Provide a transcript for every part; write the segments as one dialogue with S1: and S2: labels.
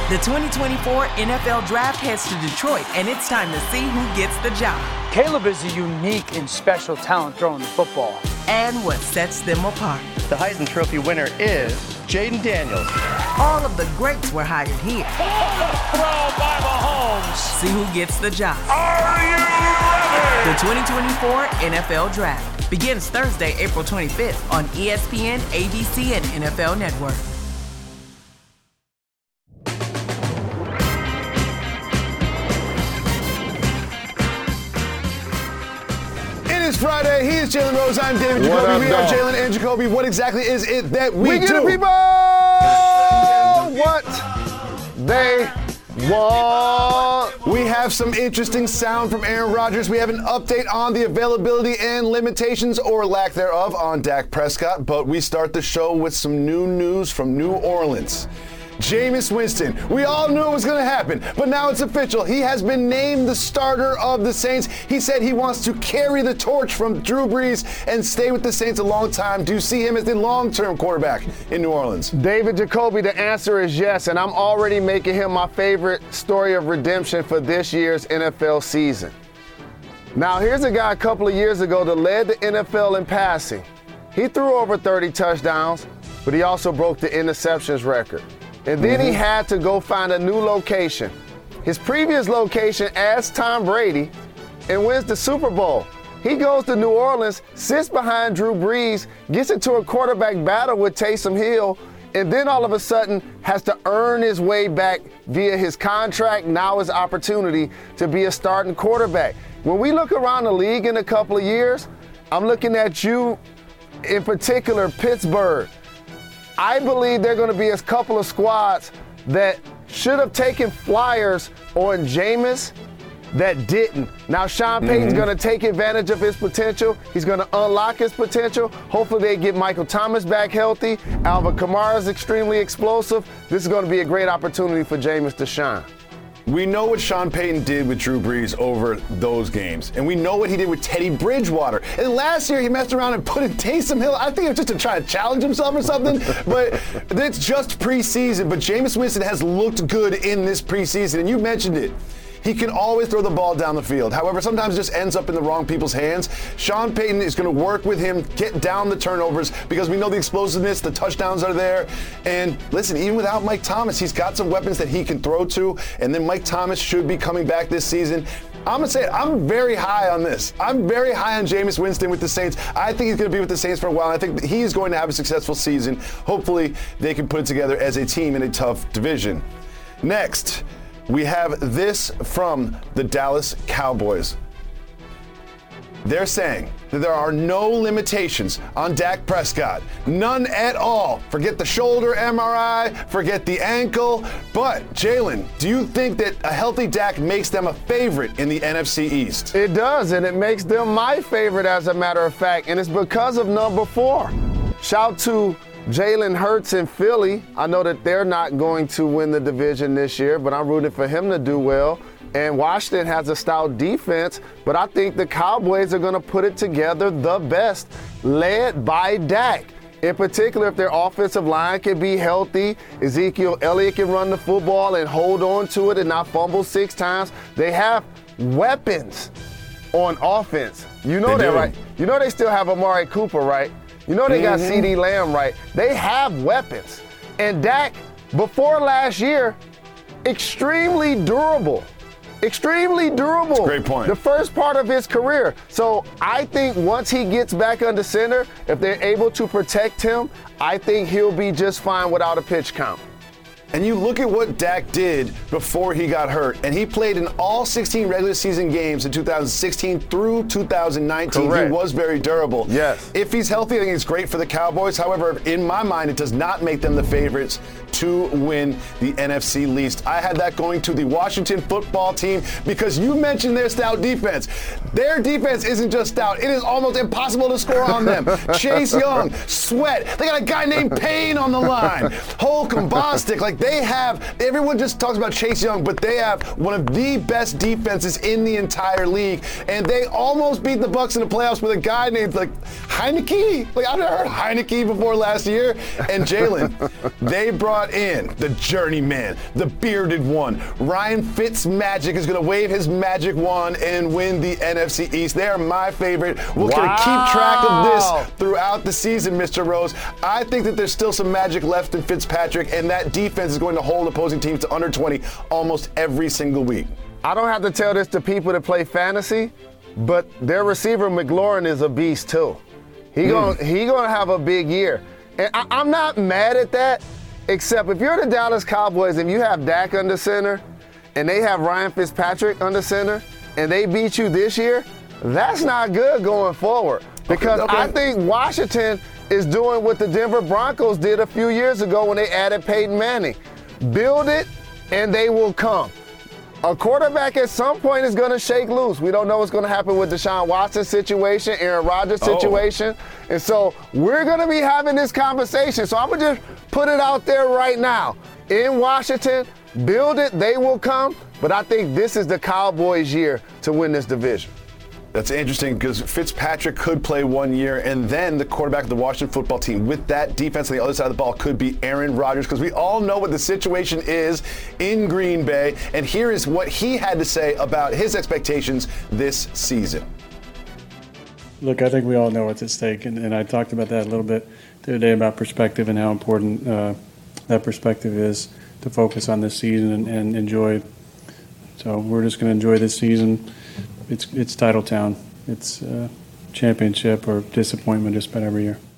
S1: The 2024 NFL Draft heads to Detroit, and it's time to see who gets the job.
S2: Caleb is a unique and special talent throwing the football.
S1: And what sets them apart.
S3: The Heisman Trophy winner is Jaden Daniels.
S1: All of the greats were hired here.
S4: Throw by Mahomes.
S1: See who gets the job.
S4: Are you ready?
S1: The 2024 NFL Draft begins Thursday, April 25th on ESPN, ABC, and NFL Network.
S5: It's Friday. He is Jalen Rose. I'm David Jacoby. We are Jalen and Jacoby. What exactly is it that we do?
S6: Give the people what they want.
S5: We have some interesting sound from Aaron Rodgers. We have an update on the availability and limitations, or lack thereof, on Dak Prescott. But we start the show with some new news from New Orleans. Jameis Winston. We all knew it was going to happen, but now it's official. He has been named the starter of the Saints. He said he wants to carry the torch from Drew Brees and stay with the Saints a long time. Do you see him as the long-term quarterback in New Orleans?
S6: David Jacoby, the answer is yes, and I'm already making him my favorite story of redemption for this year's NFL season. Now, here's a guy a couple of years ago that led the NFL in passing. He threw over 30 touchdowns, but he also broke the interceptions record. And then he had to go find a new location. His previous location as Tom Brady and wins the Super Bowl. He goes to New Orleans, sits behind Drew Brees, gets into a quarterback battle with Taysom Hill, and then all of a sudden has to earn his way back via his contract, now his opportunity to be a starting quarterback. When we look around the league in a couple of years, I'm looking at you in particular, Pittsburgh. I believe there are going to be a couple of squads that should have taken flyers on Jameis that didn't. Now, Sean Payton's going to take advantage of his potential. He's going to unlock his potential. Hopefully they get Michael Thomas back healthy. Alvin Kamara is extremely explosive. This is going to be a great opportunity for Jameis to shine.
S5: We know what Sean Payton did with Drew Brees over those games, and we know what he did with Teddy Bridgewater. And last year, he messed around and put in Taysom Hill. I think it was just to try to challenge himself or something, but it's just preseason. But Jameis Winston has looked good in this preseason, and you mentioned it. He can always throw the ball down the field. However, sometimes it just ends up in the wrong people's hands. Sean Payton is going to work with him, get down the turnovers, because we know the explosiveness, the touchdowns are there. And listen, even without Mike Thomas, he's got some weapons that he can throw to. And then Mike Thomas should be coming back this season. I'm going to say it. I'm very high on this. I'm very high on Jameis Winston with the Saints. I think he's going to be with the Saints for a while. I think he's going to have a successful season. Hopefully, they can put it together as a team in a tough division. Next, we have this from the Dallas Cowboys. They're saying that there are no limitations on Dak Prescott. None at all. Forget the shoulder MRI, forget the ankle. But, Jalen, do you think that a healthy Dak makes them a favorite in the NFC East?
S6: It does, and it makes them my favorite, as a matter of fact, and it's because of number 4. Shout to Jalen Hurts in Philly. I know that they're not going to win the division this year, but I'm rooting for him to do well. And Washington has a stout defense, but I think the Cowboys are going to put it together the best, led by Dak. In particular, if their offensive line can be healthy, Ezekiel Elliott can run the football and hold on to it and not fumble 6 times. They have weapons on offense. You know that, right? You know they still have Amari Cooper, right? You know they got CeeDee Lamb, right? They have weapons. And Dak, before last year, extremely durable. Extremely durable.
S5: That's a great point.
S6: The first part of his career. So I think once he gets back under center, if they're able to protect him, I think he'll be just fine without a pitch count.
S5: And you look at what Dak did before he got hurt, and he played in all 16 regular season games in 2016 through 2019.
S6: Correct.
S5: He was very durable.
S6: Yes.
S5: If he's healthy, I think it's great for the Cowboys. However, in my mind, it does not make them the favorites to win the NFC least. I had that going to the Washington football team because you mentioned their stout defense. Their defense isn't just stout. It is almost impossible to score on them. Chase Young, Sweat. They got a guy named Payne on the line. Holcomb, Bostic. Like, Like everyone just talks about Chase Young, but they have one of the best defenses in the entire league, and they almost beat the Bucs in the playoffs with a guy named Heineke. I've never heard Heineke before last year. And Jalen, they brought in the journeyman, the bearded one. Ryan Fitzmagic is going to wave his magic wand and win the NFC East. They are my favorite. We're going to keep track of this throughout the season, Mr. Rose. I think that there's still some magic left in Fitzpatrick, and that defense is going to hold opposing teams to under 20 almost every single week.
S6: I don't have to tell this to people that play fantasy, but their receiver McLaurin is a beast too. He gonna have a big year. And I'm not mad at that, except if you're the Dallas Cowboys and you have Dak under center and they have Ryan Fitzpatrick under center and they beat you this year, that's not good going forward. Because I think Washington is doing what the Denver Broncos did a few years ago when they added Peyton Manning. Build it and they will come. A quarterback at some point is going to shake loose. We don't know what's going to happen with Deshaun Watson's situation, Aaron Rodgers' situation. And so we're going to be having this conversation. So I'm going to just put it out there right now. In Washington, build it, they will come. But I think this is the Cowboys' year to win this division.
S5: That's interesting because Fitzpatrick could play 1 year, and then the quarterback of the Washington football team with that defense on the other side of the ball could be Aaron Rodgers, because we all know what the situation is in Green Bay. And here is what he had to say about his expectations this season.
S7: Look, I think we all know what's at stake, and I talked about that a little bit the other day about perspective and how important that perspective is to focus on this season and enjoy. So we're just going to enjoy this season. It's title town. It's championship or disappointment just about every year.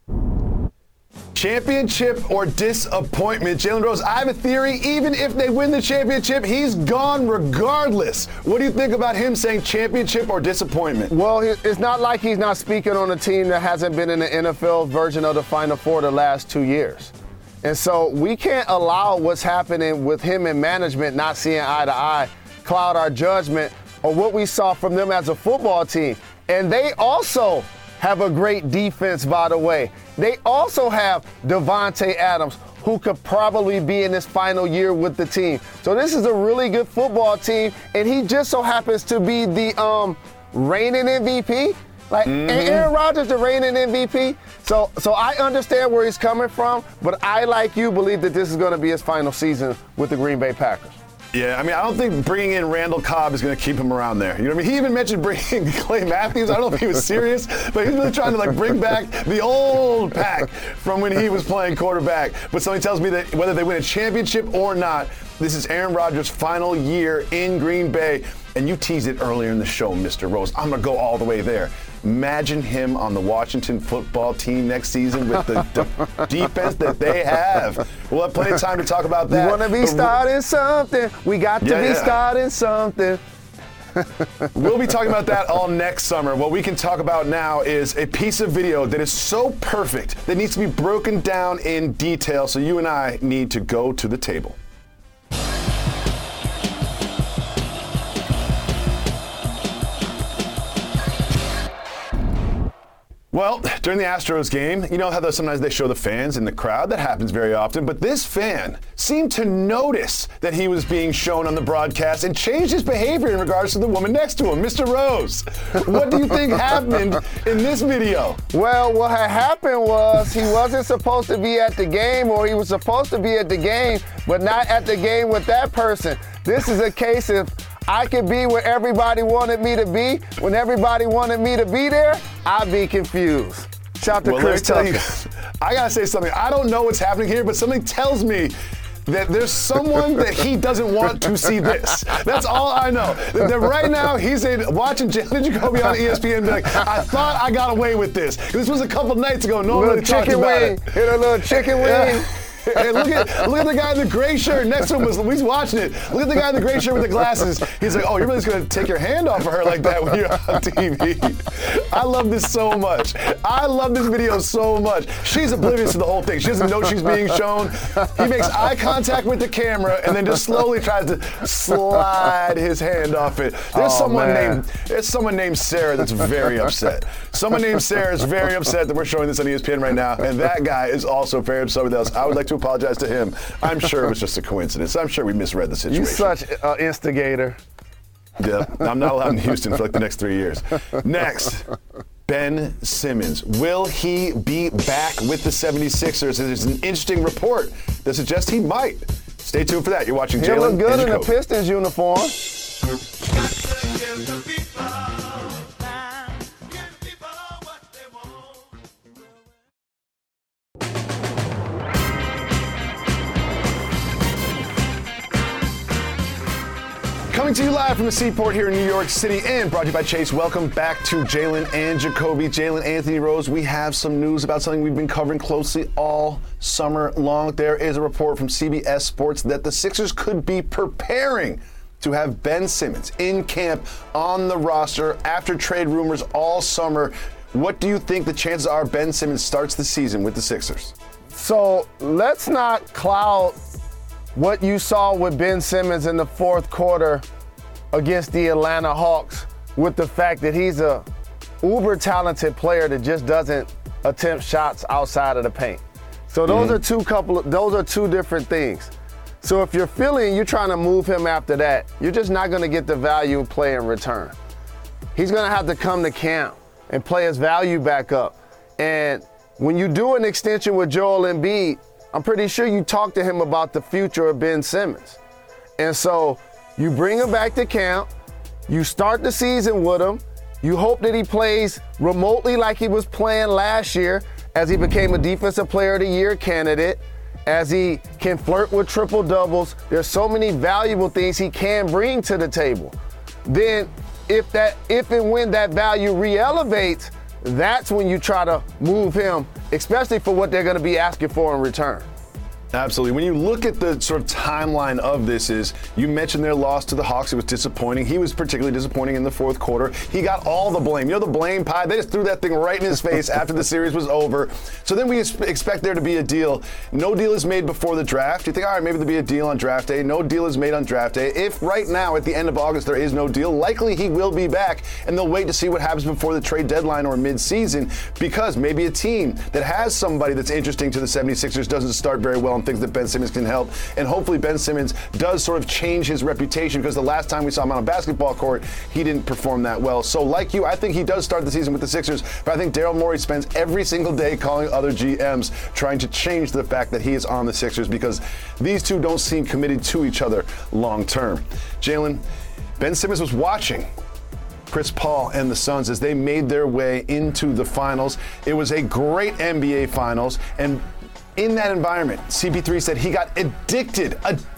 S5: Championship or disappointment. Jalen Rose, I have a theory. Even if they win the championship, he's gone regardless. What do you think about him saying championship or disappointment?
S6: Well, it's not like he's not speaking on a team that hasn't been in the NFL version of the Final Four the last 2 years. And so we can't allow what's happening with him and management not seeing eye to eye cloud our judgment or what we saw from them as a football team. And they also have a great defense, by the way. They also have Devontae Adams, who could probably be in his final year with the team. So this is a really good football team, and he just so happens to be the reigning MVP. Aaron Rodgers, the reigning MVP. So I understand where he's coming from, but I, like you, believe that this is going to be his final season with the Green Bay Packers.
S5: Yeah, I mean, I don't think bringing in Randall Cobb is going to keep him around there. You know what I mean? He even mentioned bringing Clay Matthews. I don't know if he was serious, but he's really trying to bring back the old pack from when he was playing quarterback. But something tells me that whether they win a championship or not, this is Aaron Rodgers' final year in Green Bay. And you teased it earlier in the show, Mr. Rose. I'm going to go all the way there. Imagine him on the Washington football team next season with the defense that they have. We'll have plenty of time to talk about that.
S6: We want to be starting something. We got to be starting something.
S5: We'll be talking about that all next summer. What we can talk about now is a piece of video that is so perfect that needs to be broken down in detail. So you and I need to go to the table. Well, during the Astros game, you know how sometimes they show the fans in the crowd? That happens very often. But this fan seemed to notice that he was being shown on the broadcast and changed his behavior in regards to the woman next to him. Mr. Rose, what do you think happened in this video?
S6: Well, what had happened was he wasn't supposed to be at the game, or he was supposed to be at the game, but not at the game with that person. This is a case of I could be where everybody wanted me to be. When everybody wanted me to be there, I'd be confused. Shout out to Chris Tucker.
S5: I got to say something. I don't know what's happening here, but something tells me that there's someone that he doesn't want to see this. That's all I know. That right now he's watching Jalen Jacoby on ESPN and be like, I thought I got away with this. This was a couple nights ago. Nobody talked about it.
S6: Hit a little chicken wing.
S5: Hey, look at the guy in the gray shirt next to him. He's watching it. Look at the guy in the gray shirt with the glasses. He's like, oh, you're really just going to take your hand off of her like that when you're on TV. I love this so much. I love this video so much. She's oblivious to the whole thing. She doesn't know she's being shown. He makes eye contact with the camera and then just slowly tries to slide his hand off it. There's someone named Sarah that's very upset. Someone named Sarah is very upset that we're showing this on ESPN right now, and that guy is also very upset with us. I would like to apologize to him. I'm sure it was just a coincidence. I'm sure we misread the situation.
S6: You're such an instigator.
S5: Yeah, I'm not allowed in Houston for like the next 3 years. Next, Ben Simmons. Will he be back with the 76ers? There's an interesting report that suggests he might. Stay tuned for that. You're watching Jalen.
S6: He look good
S5: and
S6: in a
S5: Jacoby.
S6: Pistons uniform.
S5: Coming to you live from the Seaport here in New York City and brought to you by Chase. Welcome back to Jalen and Jacoby. Jalen, Anthony Rose, we have some news about something we've been covering closely all summer long. There is a report from CBS Sports that the Sixers could be preparing to have Ben Simmons in camp on the roster after trade rumors all summer. What do you think the chances are Ben Simmons starts the season with the Sixers?
S6: So let's not cloud what you saw with Ben Simmons in the fourth quarter against the Atlanta Hawks with the fact that he's a uber talented player that just doesn't attempt shots outside of the paint. So those are two different things. So if you're trying to move him after that, you're just not going to get the value play in return. He's going to have to come to camp and play his value back up. And when you do an extension with Joel Embiid, I'm pretty sure you talk to him about the future of Ben Simmons. And so you bring him back to camp, you start the season with him, you hope that he plays remotely like he was playing last year as he became a Defensive Player of the Year candidate, as he can flirt with triple doubles. There's so many valuable things he can bring to the table. Then if and when that value re-elevates, that's when you try to move him, especially for what they're going to be asking for in return.
S5: Absolutely. When you look at the sort of timeline of this, you mentioned their loss to the Hawks. It was disappointing. He was particularly disappointing in the fourth quarter. He got all the blame. You know, the blame pie, they just threw that thing right in his face after the series was over. So then we expect there to be a deal. No deal is made before the draft. You think, all right, maybe there'll be a deal on draft day. No deal is made on draft day. If right now, at the end of August, there is no deal, likely he will be back, and they'll wait to see what happens before the trade deadline or mid-season, because maybe a team that has somebody that's interesting to the 76ers doesn't start very well and thinks that Ben Simmons can help. And hopefully Ben Simmons does sort of change his reputation, because the last time we saw him on a basketball court, he didn't perform that well. So like you, I think he does start the season with the Sixers, but I think Daryl Morey spends every single day calling other GMs trying to change the fact that he is on the Sixers, because these two don't seem committed to each other long term. Jalen, Ben Simmons was watching Chris Paul and the Suns as they made their way into the finals. It was a great NBA finals, and in that environment, CP3 said he got addicted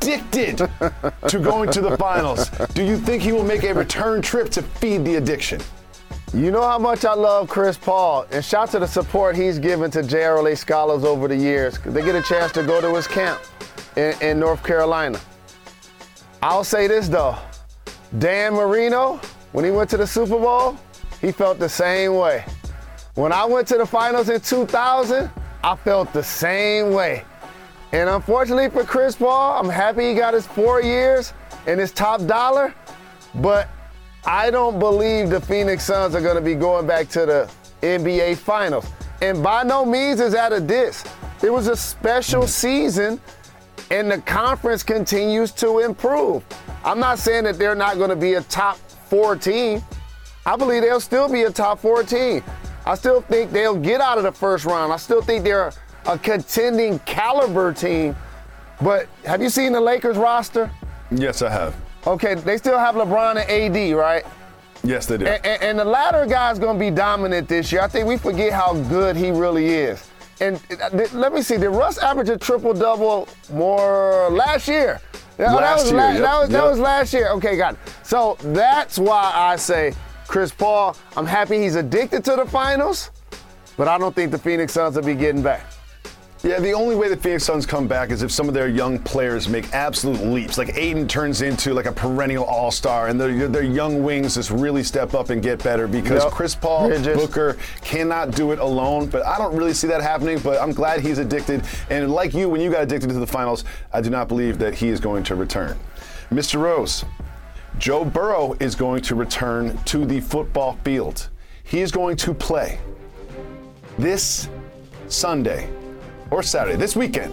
S5: to going to the finals. Do you think he will make a return trip to feed the addiction?
S6: You know how much I love Chris Paul, and shout to the support he's given to JRLA scholars over the years. They get a chance to go to his camp in North Carolina. I'll say this though, Dan Marino, when he went to the Super Bowl, he felt the same way. When I went to the finals in 2000, I felt the same way. And unfortunately for Chris Paul, I'm happy he got his 4 years and his top dollar, but I don't believe the Phoenix Suns are gonna be going back to the NBA Finals. And by no means is that a diss. It was a special season, and the conference continues to improve. I'm not saying that they're not gonna be a top 4 team. I believe they'll still be a top 4 team. I still think they'll get out of the first round. I still think they're a contending caliber team. But have you seen the Lakers roster?
S5: Yes, I have.
S6: Okay, they still have LeBron and AD, right?
S5: Yes, they do.
S6: And the latter guy's going to be dominant this year. I think we forget how good he really is. And let me see, did Russ average a triple-double more last year? That was last year. Okay, got it. So that's why I say Chris Paul, I'm happy he's addicted to the finals, but I don't think the Phoenix Suns will be getting back.
S5: Yeah, the only way the Phoenix Suns come back is if some of their young players make absolute leaps. Like Aiden turns into like a perennial all-star, and their young wings just really step up and get better, because Chris Paul, Booker cannot do it alone. But I don't really see that happening, but I'm glad he's addicted. And like you, when you got addicted to the finals, I do not believe that he is going to return. Mr. Rose, Joe Burrow is going to return to the football field. He is going to play this Sunday or Saturday, this weekend,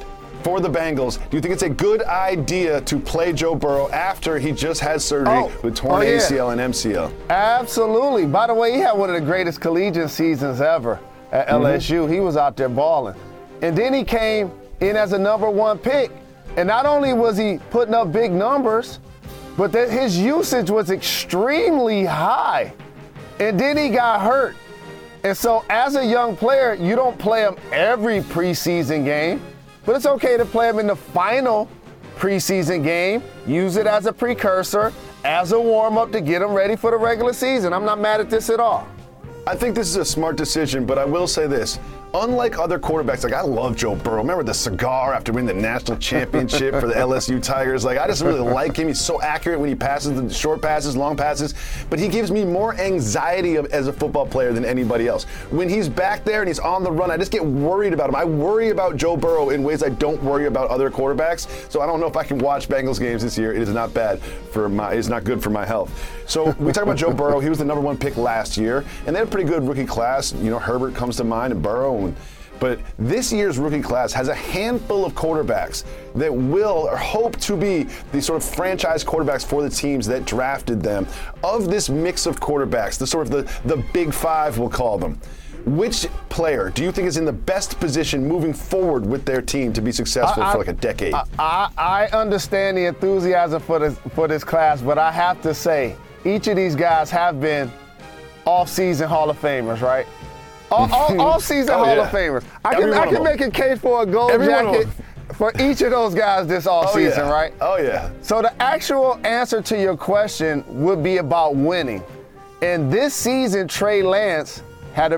S5: for the Bengals. Do you think it's a good idea to play Joe Burrow after he just had surgery with torn ACL and MCL?
S6: Absolutely. By the way, he had one of the greatest collegiate seasons ever at LSU. He was out there balling. And then he came in as a number 1 pick. And not only was he putting up big numbers, but that his usage was extremely high. And then he got hurt. And so as a young player, you don't play him every preseason game, but it's okay to play him in the final preseason game, use it as a precursor, as a warm-up to get him ready for the regular season. I'm not mad at this at all.
S5: I think this is a smart decision, but I will say this. Unlike other quarterbacks, like I love Joe Burrow. Remember the cigar after winning the national championship for the LSU Tigers? Like I just really like him. He's so accurate when he passes, the short passes, long passes. But he gives me more anxiety as a football player than anybody else. When he's back there and he's on the run, I just get worried about him. I worry about Joe Burrow in ways I don't worry about other quarterbacks. So I don't know if I can watch Bengals games this year. It is not bad it's not good for my health. So we talk about Joe Burrow. He was the number 1 pick last year, and they had a pretty good rookie class. You know, Herbert comes to mind and Burrow. But this year's rookie class has a handful of quarterbacks that will or hope to be the sort of franchise quarterbacks for the teams that drafted them. Of this mix of quarterbacks, the sort of the big 5, we'll call them, which player do you think is in the best position moving forward with their team to be successful for like a decade?
S6: I understand the enthusiasm for this class, but I have to say, each of these guys have been off-season Hall of Famers, right? All-season Hall of Famers. I can make a case for a gold jacket for each of those guys this offseason, right?
S5: Oh, yeah.
S6: So the actual answer to your question would be about winning. And this season, Trey Lance has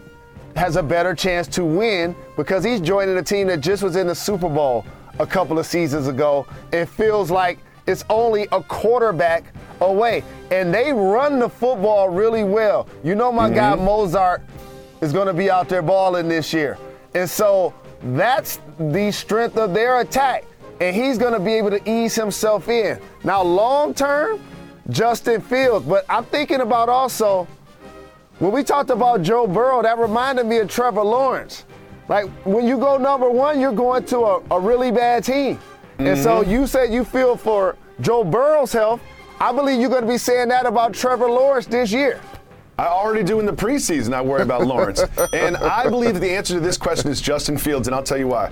S6: a better chance to win because he's joining a team that just was in the Super Bowl a couple of seasons ago. It feels like it's only a quarterback away. And they run the football really well. You know my guy Mozart is going to be out there balling this year. And so that's the strength of their attack. And he's going to be able to ease himself in. Now, long term, Justin Fields. But I'm thinking about also, when we talked about Joe Burrow, that reminded me of Trevor Lawrence. Like, when you go number 1, you're going to a really bad team. And so you said you feel for Joe Burrow's health. I believe you're going to be saying that about Trevor Lawrence this year.
S5: I already do in the preseason. I worry about Lawrence. And I believe that the answer to this question is Justin Fields, and I'll tell you why.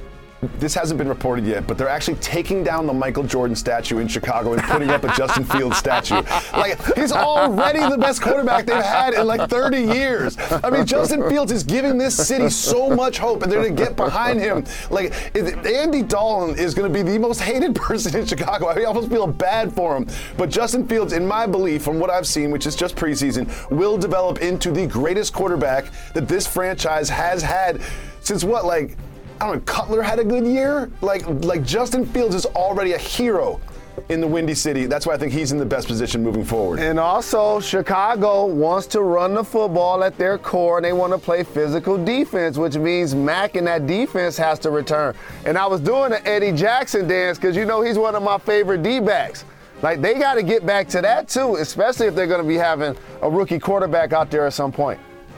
S5: This hasn't been reported yet, but they're actually taking down the Michael Jordan statue in Chicago and putting up a Justin Fields statue. Like, he's already the best quarterback they've had in like 30 years. I mean, Justin Fields is giving this city so much hope, and they're going to get behind him. Like, Andy Dalton is going to be the most hated person in Chicago. I almost feel bad for him. But Justin Fields, in my belief, from what I've seen, which is just preseason, will develop into the greatest quarterback that this franchise has had since what, like, I don't know, Cutler had a good year. Like Justin Fields is already a hero in the Windy City. That's why I think he's in the best position moving forward.
S6: And also, Chicago wants to run the football at their core, and they want to play physical defense, which means Mack and that defense has to return. And I was doing the Eddie Jackson dance because, you know, he's one of my favorite D-backs. Like, they got to get back to that, too, especially if they're going to be having a rookie quarterback out there at some point.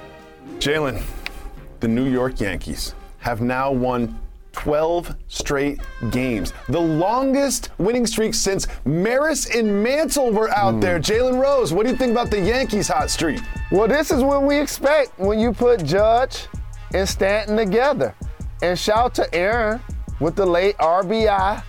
S5: Jalen, the New York Yankees have now won 12 straight games. The longest winning streak since Maris and Mantle were out there. Jalen Rose, what do you think about the Yankees' hot streak?
S6: Well, this is what we expect when you put Judge and Stanton together. And shout to Aaron with the late RBI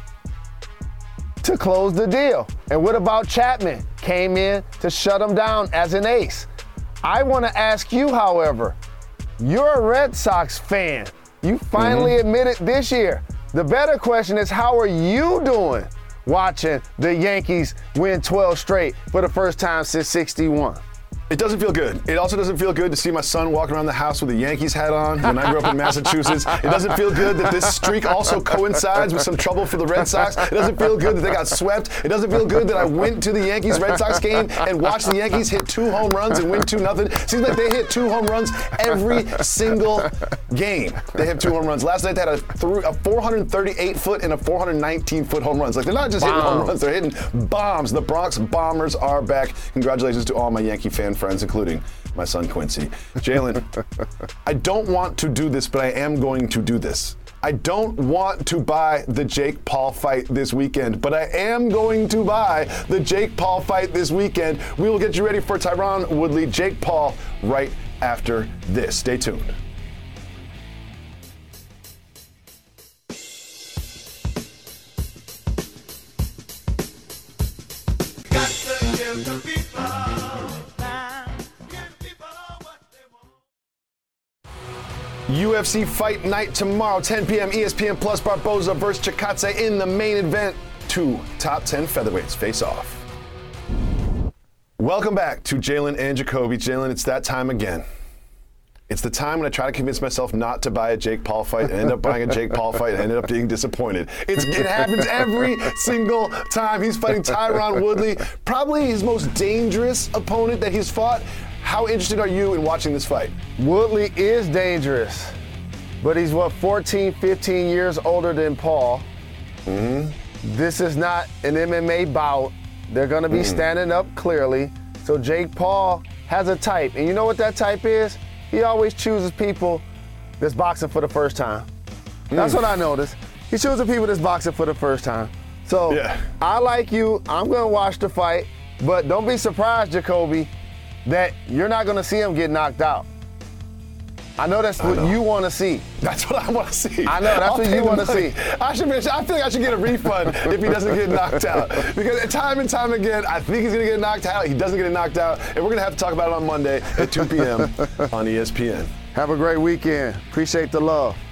S6: to close the deal. And what about Chapman? Came in to shut him down as an ace. I want to ask you, however, you're a Red Sox fan. You finally admitted this year. The better question is, how are you doing watching the Yankees win 12 straight for the first time since '61?
S5: It doesn't feel good. It also doesn't feel good to see my son walking around the house with a Yankees hat on when I grew up in Massachusetts. It doesn't feel good that this streak also coincides with some trouble for the Red Sox. It doesn't feel good that they got swept. It doesn't feel good that I went to the Yankees-Red Sox game and watched the Yankees hit 2 home runs and win 2-0. Seems like they hit 2 home runs every single game. They have 2 home runs. Last night they had a 438-foot and a 419-foot home runs. Like, they're not just hitting home runs, they're hitting bombs. The Bronx Bombers are back. Congratulations to all my Yankee fan friends, including my son Quincy. Jalen, I don't want to do this, but I am going to do this. I don't want to buy the Jake Paul fight this weekend, but I am going to buy the Jake Paul fight this weekend. We will get you ready for Tyron Woodley, Jake Paul, right after this. Stay tuned. UFC Fight Night tomorrow, 10 p.m. ESPN Plus. Barboza versus Chikadze in the main event. 2 top 10 featherweights face off. Welcome back to Jalen and Jacoby. Jalen, it's that time again. It's the time when I try to convince myself not to buy a Jake Paul fight and end up buying a Jake Paul fight and ended up being disappointed. It happens every single time. He's fighting Tyron Woodley, probably his most dangerous opponent that he's fought. How interested are you in watching this fight?
S6: Woodley is dangerous, but he's 14, 15 years older than Paul.
S5: Mm-hmm.
S6: This is not an MMA bout. They're going to be standing up clearly. So Jake Paul has a type, and you know what that type is? He always chooses people that's boxing for the first time. That's what I noticed. He chooses people that's boxing for the first time. So
S5: yeah.
S6: I like you. I'm going to watch the fight, but don't be surprised, Jacoby, that you're not going to see him get knocked out. I know that's what you want to see.
S5: That's what I want to see.
S6: I know, that's what you want to see.
S5: I feel like I should get a refund if he doesn't get knocked out. Because time and time again, I think he's going to get knocked out. He doesn't get knocked out. And we're going to have to talk about it on Monday at 2 p.m. on ESPN.
S6: Have a great weekend. Appreciate the love.